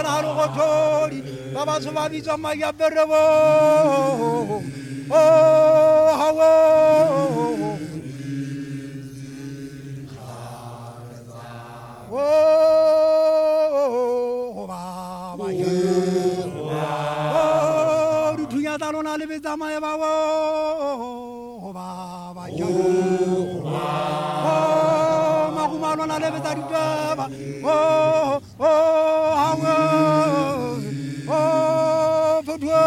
na lo go thori ba ba so ba bitsa ma ya berebo hawo baba ya ru thunya ta lo na le betsa ma ya ba baba ya magumalo na le betsa di baba hawo fodwa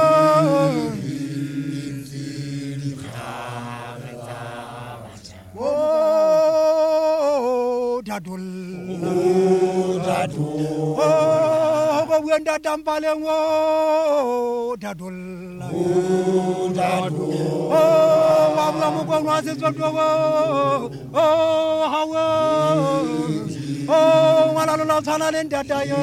dadul go wenda dampale ngo dadul wa mo ko no se zo do hawo wala lo tsana le ndada yo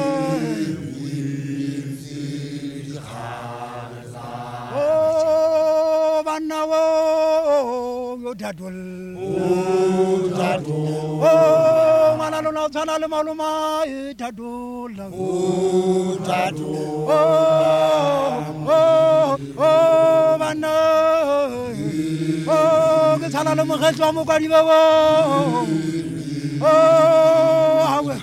banna wo yo dadul wala lo tsana le maluma dadul banna ke tsana le mo kgetwa mo ka di ba hawe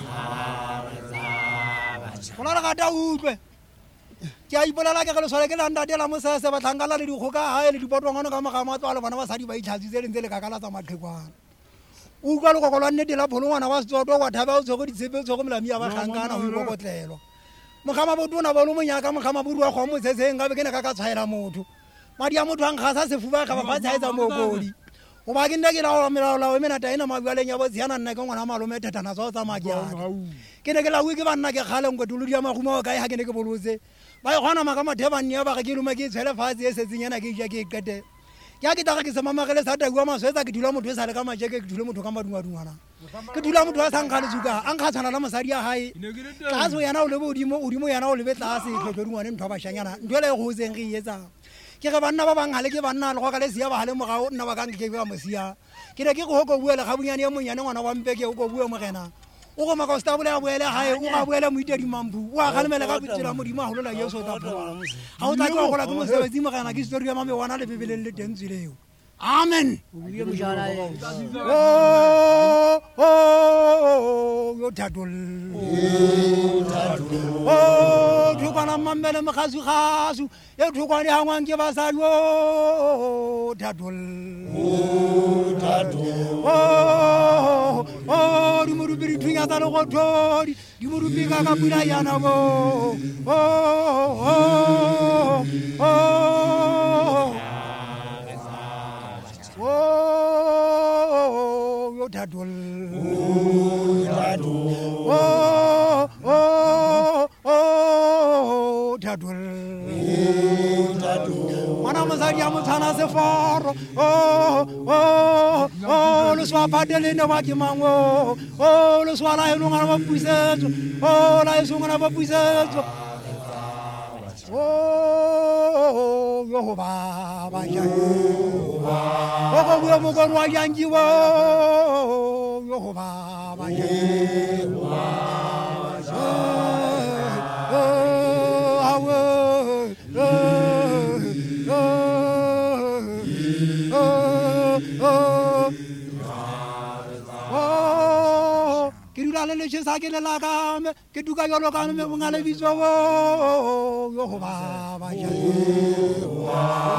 bona ga da utlwe ke a ipolela ke go sole ke landa dela mo se ba tlangala le dikgoka ha le dipotongano ka magama tswala bana ba sadi ba itlhatsitse le ntse le kakala tsa maqhekwana o utlwa le go golwa nnete la pholongwana wa setsoto wa thaba o tsego ditshepe o tsego molami ya ba gangana go ibokotlelwa mogama botona ba lo monyaka mogama borua go mo tsetseng ga be ke ne ka tshwaela motho madi a motho ang ga sa sefuba ga ba fa tshaetsa mo godi o ba ke nna ke la o mena taina mabualeng ya botsiana nna ke ngwana malome tetana tsa o tsamaya ke yana ke ne ke la ke banna ke kgaleng go tuludi ya magumo ka ha ke ne ke bolotse ba gona maka mathebane ya ba ke lume ke tshele fatshe e setseng yana ke ja ke kete ke a ke taga ke se mamagele sa taua maswetsa ke dula motho e sa le ka majeke ke dule motho ka madungwadungwana ke dula motho a sankga le tsuka a nkga tshwana la mosadi ya gae tlase yana o lebe odimo yana o lebe tlase tlhotlhodungwane ntho ba shanyana ntho ele e go tseng re e etsang ke ge banna ba bang gale ke banna le go ka le sia ba gale mogao nna ba kang ke ba mosia ke re ke go go buela ga bunyane ya monyane ngwana wa mpeke o go bua mogena o go maka stabule ya boele gae o ga boele moitedi mambu o a galemela ka bitsela modimo a holola yeso ta phola ga o tla ke go la ke mosebetsi mogena ke story ya mame wana le bebeleng le teng tsileo amen yo dadul thukwana mamele mokgasu e thukwane hangwang ke basadi dadul di morupi di thunya tsa legothodi di morupi ka ka pula yana yo dadul dadul mana mosadi ya motshana seforo le swa patele ne ba ke mango le swa la eno ngana ba puisetso la eso ngana ba puisetso yo baba ya go bua mo go wa yangi yo baba ya le sa ke le la ka me ke duka yo lo ka me ngale bitso yo baba ya